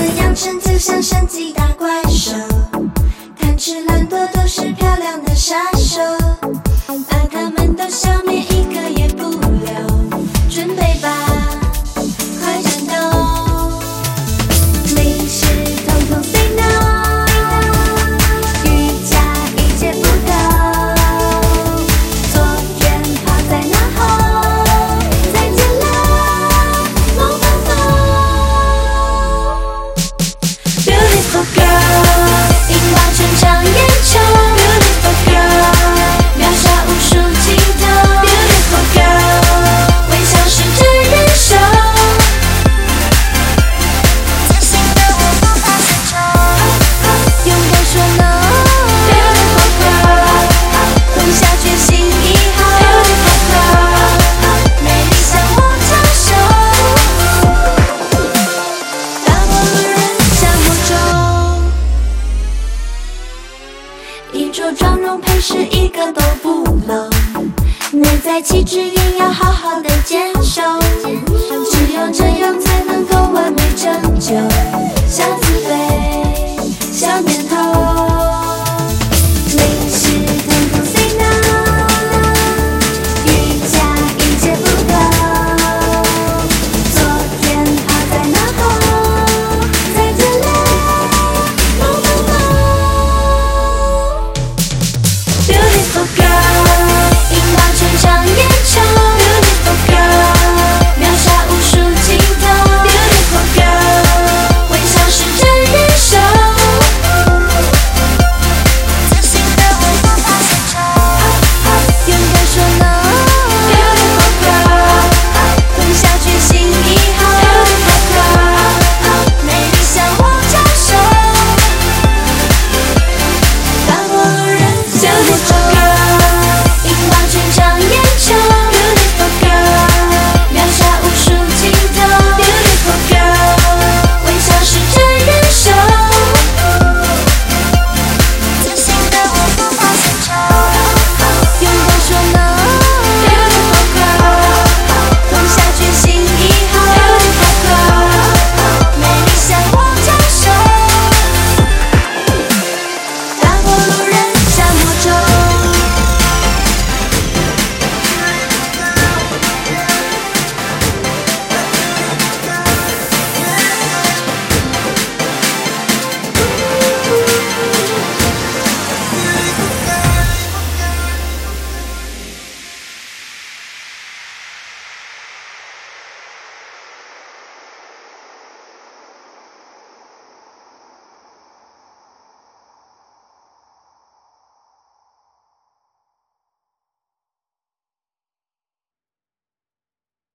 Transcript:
这样成就像神级大怪兽，贪吃懒惰都是漂亮的杀手，把他们都消灭，一个也不留。准备吧，快战斗！零食统统 say no， 瑜伽一戒不够，昨天抛在脑后，再见了，梦fan风。Beautiful girl， 引爆全场眼球。Beautiful girl， 秒杀无数镜头。Beautiful girl， 微笑是真人秀。自信的我不怕失宠，勇敢说 no。Beautiful girl， 吞下决心以后。Beautiful girl， 美丽向我招手。大部分人像魔咒，衣着妆容配饰一个都不漏，内在气质也要好好的坚守，只有这样才能